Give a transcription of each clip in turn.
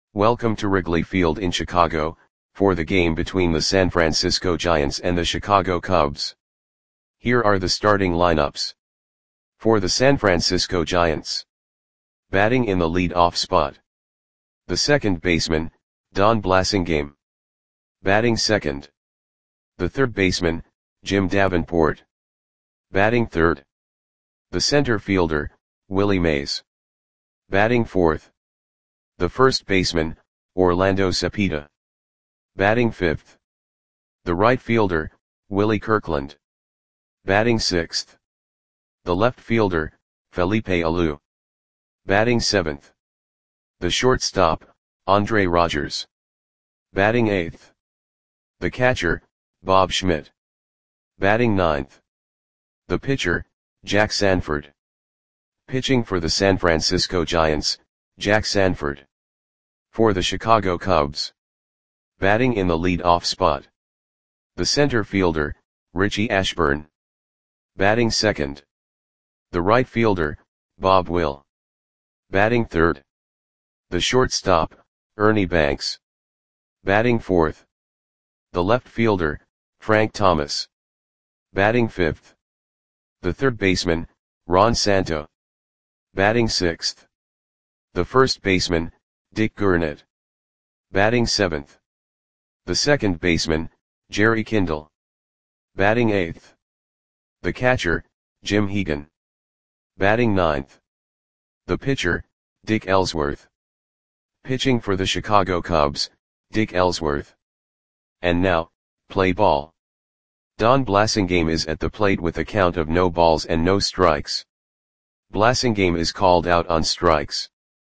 Welcome to Wrigley Field in Chicago, for the game between the San Francisco Giants and the Chicago Cubs. Here are the starting lineups. For the San Francisco Giants. Batting in the lead-off spot. The second baseman, Don Blasingame. Batting second. The third baseman, Jim Davenport. Batting third. The center fielder, Willie Mays. Batting fourth. The first baseman, Orlando Cepeda. Batting fifth. The right fielder, Willie Kirkland. Batting sixth. The left fielder, Felipe Alou. Batting seventh. The shortstop, Andre Rogers. Batting eighth. The catcher, Bob Schmidt. Batting ninth. The pitcher, Jack Sanford. Pitching for the San Francisco Giants, Jack Sanford. For the Chicago Cubs. Batting in the lead-off spot. The center fielder, Richie Ashburn. Batting second. The right fielder, Bob Will. Batting third. The shortstop, Ernie Banks. Batting fourth. The left fielder, Frank Thomas. Batting fifth. The third baseman, Ron Santo. Batting sixth. The first baseman, Dick Gurnett. Batting seventh. The second baseman, Jerry Kindle. Batting eighth. The catcher, Jim Hegan. Batting ninth. The pitcher, Dick Ellsworth. Pitching for the Chicago Cubs, Dick Ellsworth. And now, play ball. Don Blasingame is at the plate with a count of no balls and no strikes. Blasingame is called out on strikes.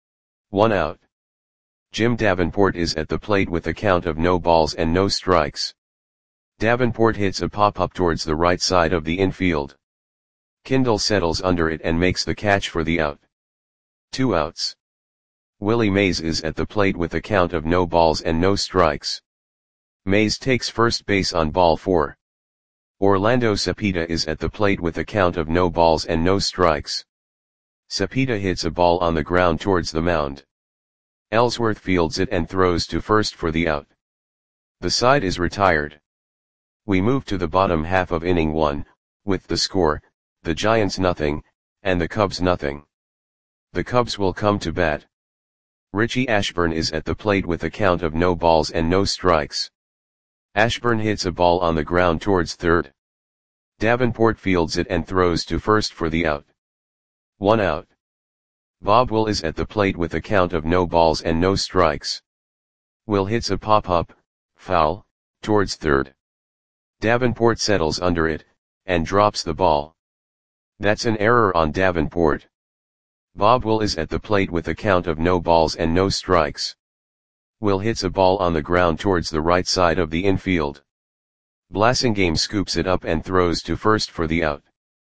1 out. Jim Davenport is at the plate with a count of no balls and no strikes. Davenport hits a pop-up towards the right side of the infield. Kindle settles under it and makes the catch for the out. 2 outs. Willie Mays is at the plate with a count of no balls and no strikes. Mays takes first base on ball 4. Orlando Cepeda is at the plate with a count of no balls and no strikes. Cepeda hits a ball on the ground towards the mound. Ellsworth fields it and throws to first for the out. The side is retired. We move to the bottom half of inning 1, with the score, the Giants nothing, and the Cubs nothing. The Cubs will come to bat. Richie Ashburn is at the plate with a count of no balls and no strikes. Ashburn hits a ball on the ground towards third. Davenport fields it and throws to first for the out. 1 out. Bob Will is at the plate with a count of no balls and no strikes. Will hits a pop-up, foul, towards third. Davenport settles under it, and drops the ball. That's an error on Davenport. Bob Will is at the plate with a count of no balls and no strikes. Will hits a ball on the ground towards the right side of the infield. Blasingame scoops it up and throws to first for the out.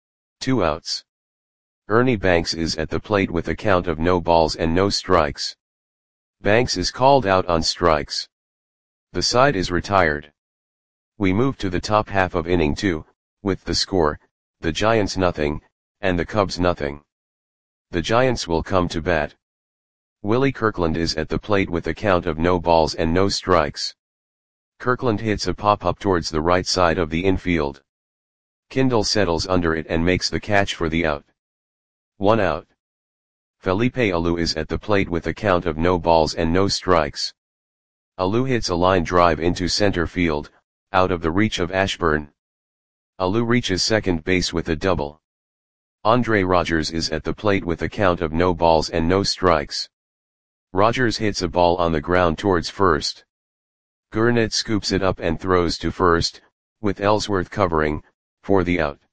2 outs. Ernie Banks is at the plate with a count of no balls and no strikes. Banks is called out on strikes. The side is retired. We move to the top half of inning 2, with the score, the Giants nothing, and the Cubs nothing. The Giants will come to bat. Willie Kirkland is at the plate with a count of no balls and no strikes. Kirkland hits a pop-up towards the right side of the infield. Kindle settles under it and makes the catch for the out. 1 out. Felipe Alou is at the plate with a count of no balls and no strikes. Alou hits a line drive into center field, out of the reach of Ashburn. Alou reaches second base with a double. Andre Rogers is at the plate with a count of no balls and no strikes. Rogers hits a ball on the ground towards first. Gurnett scoops it up and throws to first, with Ellsworth covering, for the out.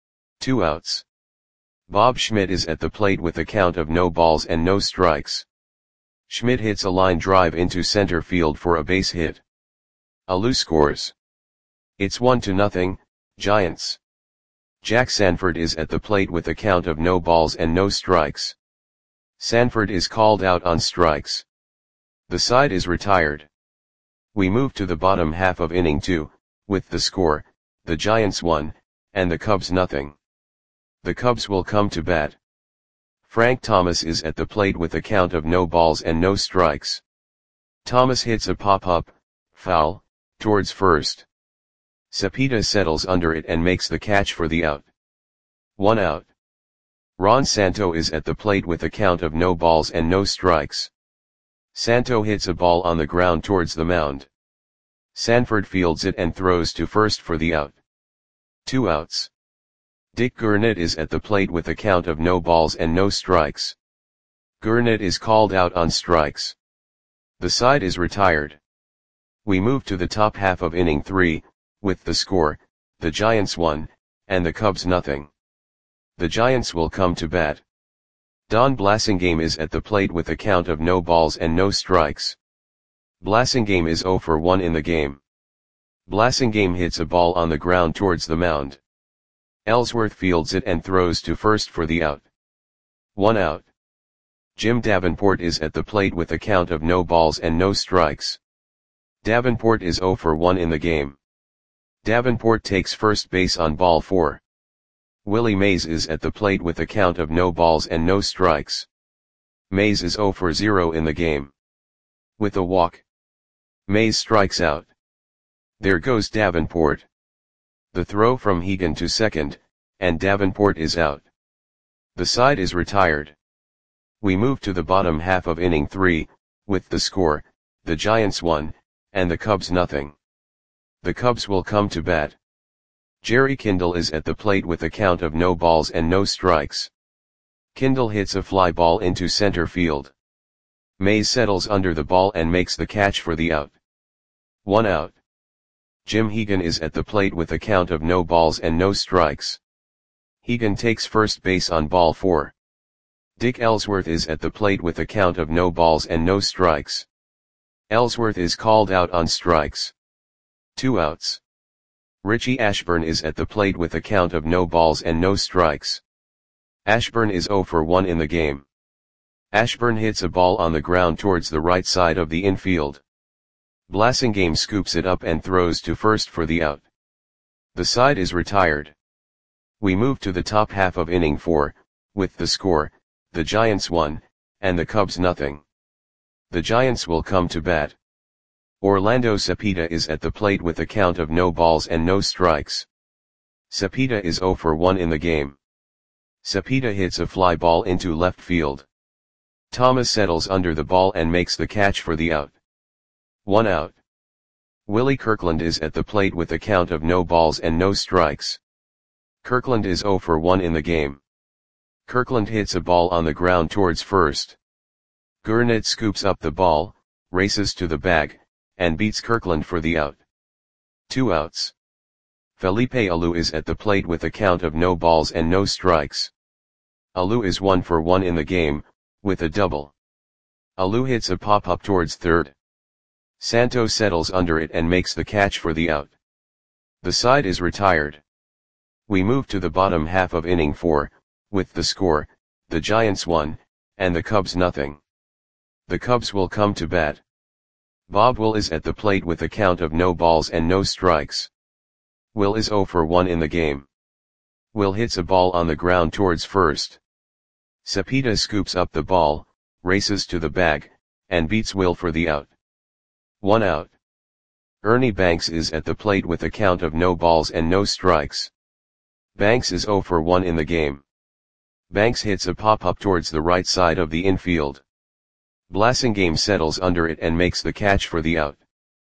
2 outs. Bob Schmidt is at the plate with a count of no balls and no strikes. Schmidt hits a line drive into center field for a base hit. Alou scores. It's 1-0, Giants. Jack Sanford is at the plate with a count of no balls and no strikes. Sanford is called out on strikes. The side is retired. We move to the bottom half of inning 2, with the score, the Giants 1, and the Cubs nothing. The Cubs will come to bat. Frank Thomas is at the plate with a count of no balls and no strikes. Thomas hits a pop-up, foul, towards first. Cepeda settles under it and makes the catch for the out. 1 out. Ron Santo is at the plate with a count of no balls and no strikes. Santo hits a ball on the ground towards the mound. Sanford fields it and throws to first for the out. 2 outs. Dick Gurnett is at the plate with a count of no balls and no strikes. Gurnett is called out on strikes. The side is retired. We move to the top half of inning 3, with the score, the Giants 1, and the Cubs nothing. The Giants will come to bat. Don Blasingame is at the plate with a count of no balls and no strikes. Blasingame is 0 for 1 in the game. Blasingame hits a ball on the ground towards the mound. Ellsworth fields it and throws to first for the out. 1 out. Jim Davenport is at the plate with a count of no balls and no strikes. Davenport is 0 for 1 in the game. Davenport takes first base on ball 4. Willie Mays is at the plate with a count of no balls and no strikes. Mays is 0 for 0 in the game. With a walk, Mays strikes out. There goes Davenport. The throw from Hegan to second, and Davenport is out. The side is retired. We move to the bottom half of inning 3, with the score, the Giants 1, and the Cubs nothing. The Cubs will come to bat. Jerry Kindle is at the plate with a count of no balls and no strikes. Kindle hits a fly ball into center field. Mays settles under the ball and makes the catch for the out. 1 out. Jim Hegan is at the plate with a count of no balls and no strikes. Hegan takes first base on ball 4. Dick Ellsworth is at the plate with a count of no balls and no strikes. Ellsworth is called out on strikes. 2 outs. Richie Ashburn is at the plate with a count of no balls and no strikes. Ashburn is 0 for 1 in the game. Ashburn hits a ball on the ground towards the right side of the infield. Blasingame scoops it up and throws to first for the out. The side is retired. We move to the top half of inning 4, with the score, the Giants 1, and the Cubs nothing. The Giants will come to bat. Orlando Cepeda is at the plate with a count of no balls and no strikes. Cepeda is 0 for 1 in the game. Cepeda hits a fly ball into left field. Thomas settles under the ball and makes the catch for the out. 1 out. Willie Kirkland is at the plate with a count of no balls and no strikes. Kirkland is 0 for 1 in the game. Kirkland hits a ball on the ground towards first. Gurnett scoops up the ball, races to the bag, and beats Kirkland for the out. 2 outs. Felipe Alou is at the plate with a count of no balls and no strikes. Alou is 1 for 1 in the game, with a double. Alou hits a pop-up towards third. Santo settles under it and makes the catch for the out. The side is retired. We move to the bottom half of inning 4, with the score, the Giants 1, and the Cubs nothing. The Cubs will come to bat. Bob Will is at the plate with a count of no balls and no strikes. Will is 0 for 1 in the game. Will hits a ball on the ground towards first. Cepeda scoops up the ball, races to the bag, and beats Will for the out. 1 out. Ernie Banks is at the plate with a count of no balls and no strikes. Banks is 0 for 1 in the game. Banks hits a pop-up towards the right side of the infield. Blasingame settles under it and makes the catch for the out.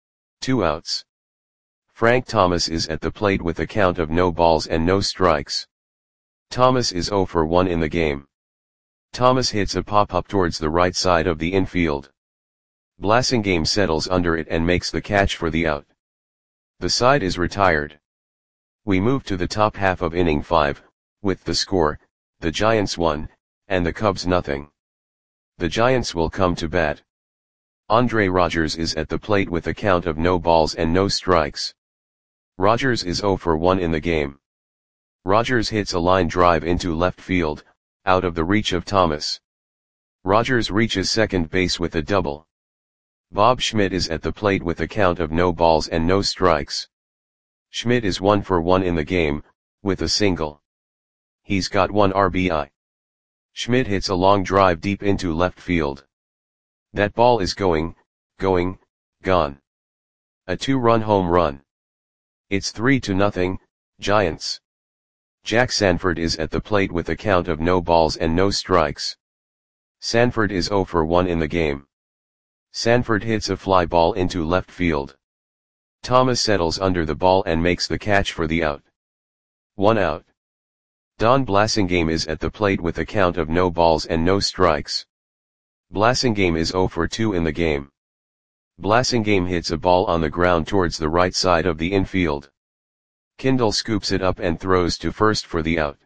2 outs. Frank Thomas is at the plate with a count of no balls and no strikes. Thomas is 0 for 1 in the game. Thomas hits a pop-up towards the right side of the infield. Blasingame settles under it and makes the catch for the out. The side is retired. We move to the top half of inning 5, with the score, the Giants 1, and the Cubs nothing. The Giants will come to bat. Andre Rogers is at the plate with a count of no balls and no strikes. Rogers is 0 for 1 in the game. Rogers hits a line drive into left field, out of the reach of Thomas. Rogers reaches second base with a double. Bob Schmidt is at the plate with a count of no balls and no strikes. Schmidt is 1 for 1 in the game, with a single. He's got 1 RBI. Schmidt hits a long drive deep into left field. That ball is going going, gone. A 2-run home run. It's 3-0, Giants. Jack Sanford is at the plate with a count of no balls and no strikes. Sanford is 0 for 1 in the game. Sanford hits a fly ball into left field. Thomas settles under the ball and makes the catch for the out. 1 out. Don Blasingame is at the plate with a count of no balls and no strikes. Blasingame is 0 for 2 in the game. Blasingame hits a ball on the ground towards the right side of the infield. Kindle scoops it up and throws to first for the out.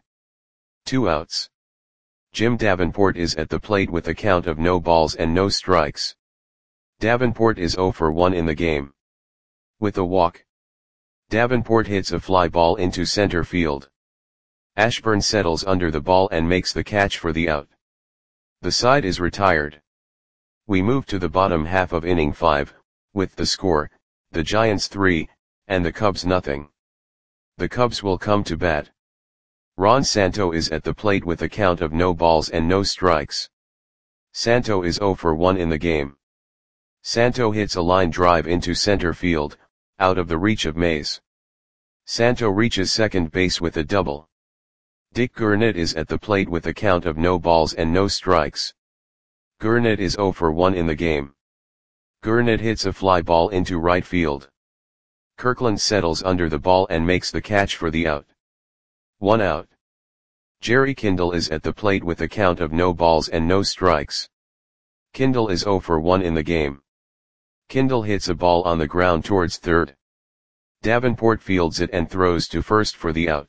2 outs. Jim Davenport is at the plate with a count of no balls and no strikes. Davenport is 0 for 1 in the game. With a walk, Davenport hits a fly ball into center field. Ashburn settles under the ball and makes the catch for the out. The side is retired. We move to the bottom half of inning 5, with the score, the Giants 3, and the Cubs nothing. The Cubs will come to bat. Ron Santo is at the plate with a count of no balls and no strikes. Santo is 0 for 1 in the game. Santo hits a line drive into center field, out of the reach of Mays. Santo reaches second base with a double. Dick Gurnett is at the plate with a count of no balls and no strikes. Gurnett is 0 for 1 in the game. Gurnett hits a fly ball into right field. Kirkland settles under the ball and makes the catch for the out. 1 out. Jerry Kindle is at the plate with a count of no balls and no strikes. Kindle is 0 for 1 in the game. Kindle hits a ball on the ground towards third. Davenport fields it and throws to first for the out.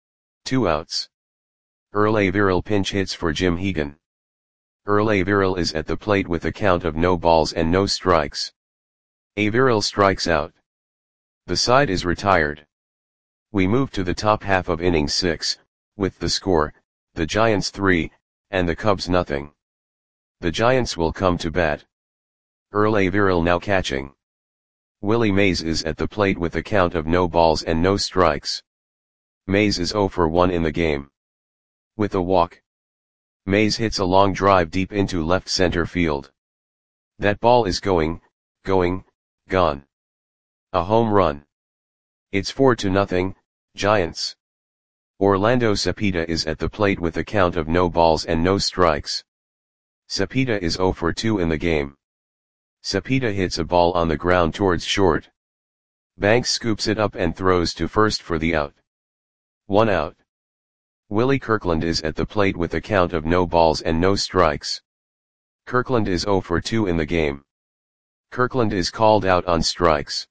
2 outs. Earl Averill pinch hits for Jim Hegan. Earl Averill is at the plate with a count of no balls and no strikes. Averill strikes out. The side is retired. We move to the top half of inning 6, with the score, the Giants 3, and the Cubs nothing. The Giants will come to bat. Earl Averill now catching. Willie Mays is at the plate with a count of no balls and no strikes. Mays is 0 for 1 in the game. With a walk, Mays hits a long drive deep into left center field. That ball is going, gone. A home run. It's 4-0, Giants. Orlando Cepeda is at the plate with a count of no balls and no strikes. Cepeda is 0 for 2 in the game. Cepeda hits a ball on the ground towards short. Banks scoops it up and throws to first for the out. 1 out. Willie Kirkland is at the plate with a count of no balls and no strikes. Kirkland is 0 for 2 in the game. Kirkland is called out on strikes.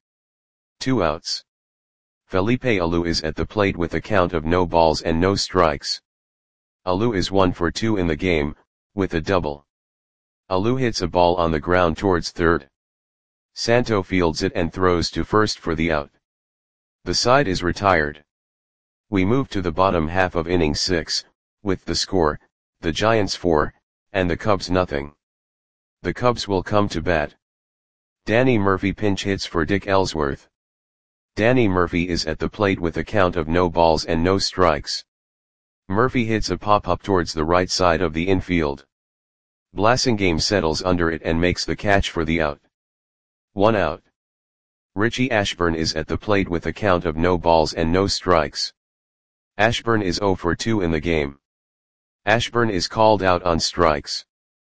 2 outs. Felipe Alou is at the plate with a count of no balls and no strikes. Alou is 1 for 2 in the game, with a double. Alou hits a ball on the ground towards third. Santo fields it and throws to first for the out. The side is retired. We move to the bottom half of inning 6, with the score, the Giants 4, and the Cubs nothing. The Cubs will come to bat. Danny Murphy pinch hits for Dick Ellsworth. Danny Murphy is at the plate with a count of no balls and no strikes. Murphy hits a pop-up towards the right side of the infield. Blasingame settles under it and makes the catch for the out. 1 out. Richie Ashburn is at the plate with a count of no balls and no strikes. Ashburn is 0 for 2 in the game. Ashburn is called out on strikes.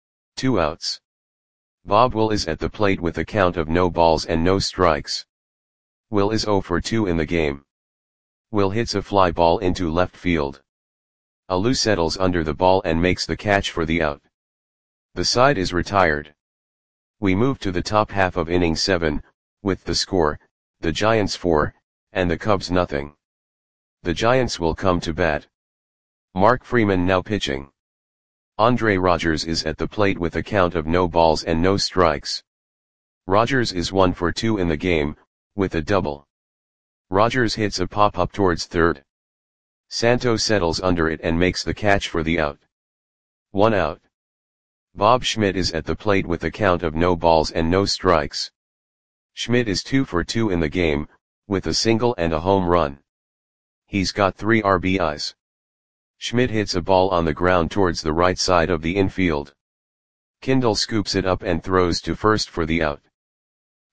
2 outs. Bob Will is at the plate with a count of no balls and no strikes. Will is 0 for 2 in the game. Will hits a fly ball into left field. Alou settles under the ball and makes the catch for the out. The side is retired. We move to the top half of inning 7, with the score, the Giants 4, and the Cubs nothing. The Giants will come to bat. Mark Freeman now pitching. Andre Rogers is at the plate with a count of no balls and no strikes. Rogers is 1 for 2 in the game, with a double. Rogers hits a pop-up towards third. Santo settles under it and makes the catch for the out. 1 out. Bob Schmidt is at the plate with a count of no balls and no strikes. Schmidt is 2 for 2 in the game, with a single and a home run. He's got 3 RBIs. Schmidt hits a ball on the ground towards the right side of the infield. Kindle scoops it up and throws to first for the out.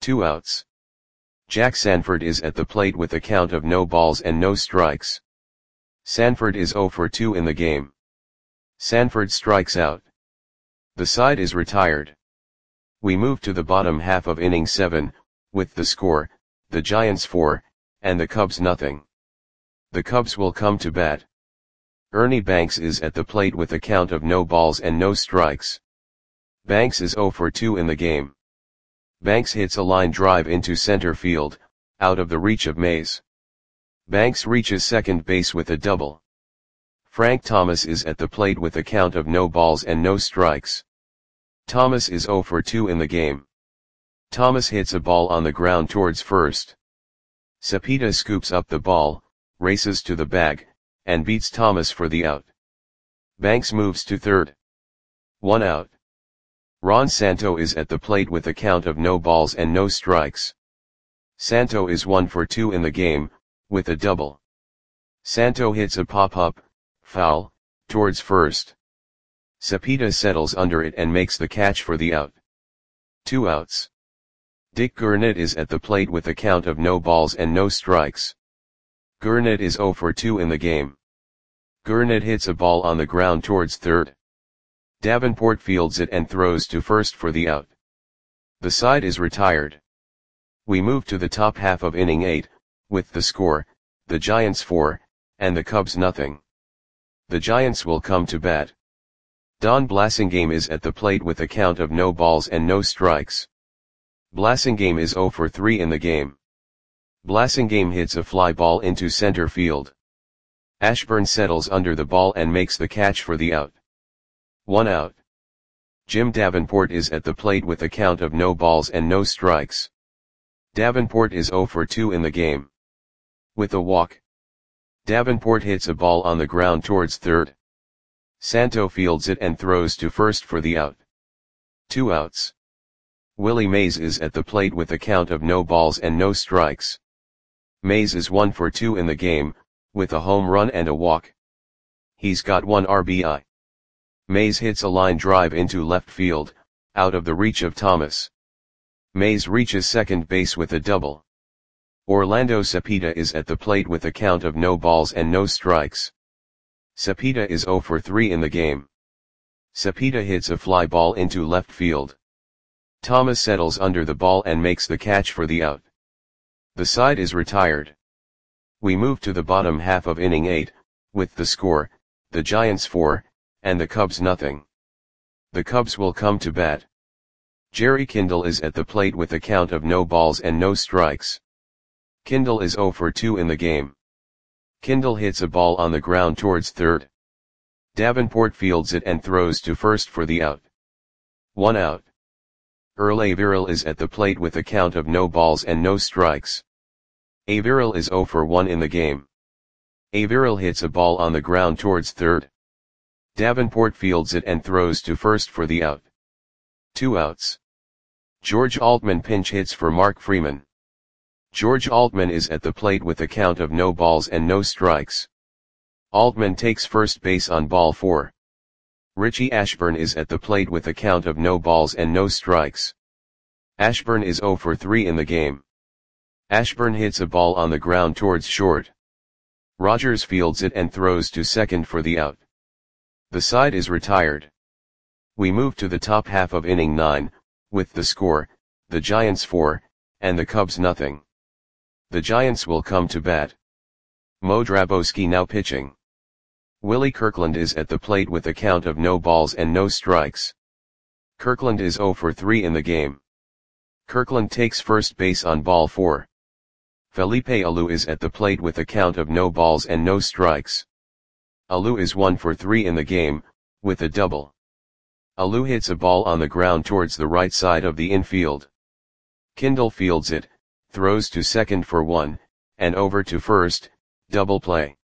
2 outs. Jack Sanford is at the plate with a count of no balls and no strikes. Sanford is 0 for 2 in the game. Sanford strikes out. The side is retired. We move to the bottom half of inning 7, with the score, the Giants 4, and the Cubs nothing. The Cubs will come to bat. Ernie Banks is at the plate with a count of no balls and no strikes. Banks is 0 for 2 in the game. Banks hits a line drive into center field, out of the reach of Mays. Banks reaches second base with a double. Frank Thomas is at the plate with a count of no balls and no strikes. Thomas is 0 for 2 in the game. Thomas hits a ball on the ground towards first. Cepeda scoops up the ball, races to the bag, and beats Thomas for the out. Banks moves to third. 1 out. Ron Santo is at the plate with a count of no balls and no strikes. Santo is 1 for 2 in the game, with a double. Santo hits a pop-up, foul, towards first. Cepeda settles under it and makes the catch for the out. 2 outs. Dick Gurnett is at the plate with a count of no balls and no strikes. Gurnett is 0 for 2 in the game. Gurnett hits a ball on the ground towards third. Davenport fields it and throws to first for the out. The side is retired. We move to the top half of inning 8, with the score, the Giants 4, and the Cubs nothing. The Giants will come to bat. Don Blasingame is at the plate with a count of no balls and no strikes. Blasingame is 0 for 3 in the game. Blasingame hits a fly ball into center field. Ashburn settles under the ball and makes the catch for the out. 1 out. Jim Davenport is at the plate with a count of no balls and no strikes. Davenport is 0 for 2 in the game. With a walk. Davenport hits a ball on the ground towards third. Santo fields it and throws to first for the out. 2 outs. Willie Mays is at the plate with a count of no balls and no strikes. Mays is 1 for 2 in the game, with a home run and a walk. He's got 1 RBI. Mays hits a line drive into left field, out of the reach of Thomas. Mays reaches second base with a double. Orlando Cepeda is at the plate with a count of no balls and no strikes. Cepeda is 0 for 3 in the game. Cepeda hits a fly ball into left field. Thomas settles under the ball and makes the catch for the out. The side is retired. We move to the bottom half of inning 8, with the score, the Giants 4, and the Cubs nothing. The Cubs will come to bat. Jerry Kindle is at the plate with a count of no balls and no strikes. Kindle is 0 for 2 in the game. Kindle hits a ball on the ground towards third. Davenport fields it and throws to first for the out. 1 out. Earl Averill is at the plate with a count of no balls and no strikes. Averill is 0 for 1 in the game. Averill hits a ball on the ground towards third. Davenport fields it and throws to first for the out. 2 outs. George Altman pinch hits for Mark Freeman. George Altman is at the plate with a count of no balls and no strikes. Altman takes first base on ball 4. Richie Ashburn is at the plate with a count of no balls and no strikes. Ashburn is 0 for 3 in the game. Ashburn hits a ball on the ground towards short. Rogers fields it and throws to second for the out. The side is retired. We move to the top half of inning 9, with the score, the Giants 4, and the Cubs nothing. The Giants will come to bat. Mo Drabowski now pitching. Willie Kirkland is at the plate with a count of no balls and no strikes. Kirkland is 0 for 3 in the game. Kirkland takes first base on ball 4. Felipe Alou is at the plate with a count of no balls and no strikes. Alou is 1 for 3 in the game, with a double. Alou hits a ball on the ground towards the right side of the infield. Kindle fields it, throws to second for 1, and over to first, double play.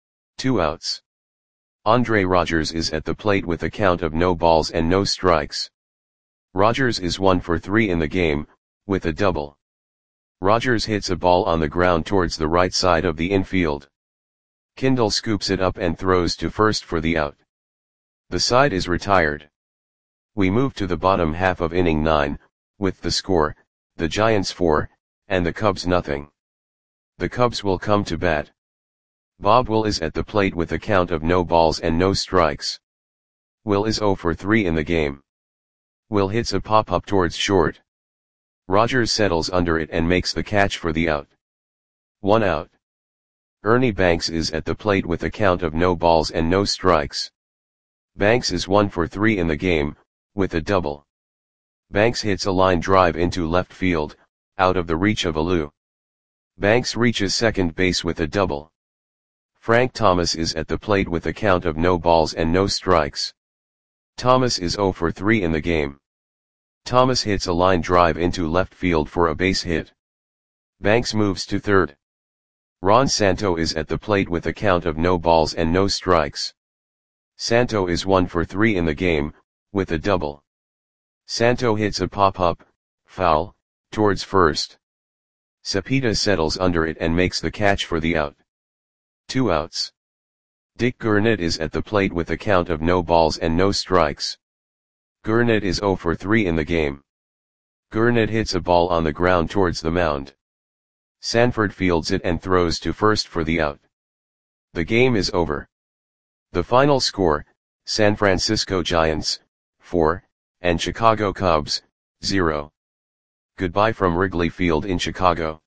2 outs. Andre Rogers is at the plate with a count of no balls and no strikes. Rogers is 1 for 3 in the game, with a double. Rogers hits a ball on the ground towards the right side of the infield. Kindle scoops it up and throws to first for the out. The side is retired. We move to the bottom half of inning 9, with the score, the Giants 4, and the Cubs nothing. The Cubs will come to bat. Bob Will is at the plate with a count of no balls and no strikes. Will is 0 for 3 in the game. Will hits a pop-up towards short. Rogers settles under it and makes the catch for the out. 1 out. Ernie Banks is at the plate with a count of no balls and no strikes. Banks is 1 for 3 in the game, with a double. Banks hits a line drive into left field, out of the reach of Alou. Banks reaches second base with a double. Frank Thomas is at the plate with a count of no balls and no strikes. Thomas is 0 for 3 in the game. Thomas hits a line drive into left field for a base hit. Banks moves to third. Ron Santo is at the plate with a count of no balls and no strikes. Santo is 1 for 3 in the game, with a double. Santo hits a pop-up, foul, towards first. Cepeda settles under it and makes the catch for the out. 2 outs. Dick Gurnett is at the plate with a count of no balls and no strikes. Gurnett is 0 for 3 in the game. Gurnett hits a ball on the ground towards the mound. Sanford fields it and throws to first for the out. The game is over. The final score, San Francisco Giants, 4, and Chicago Cubs, 0. Goodbye from Wrigley Field in Chicago.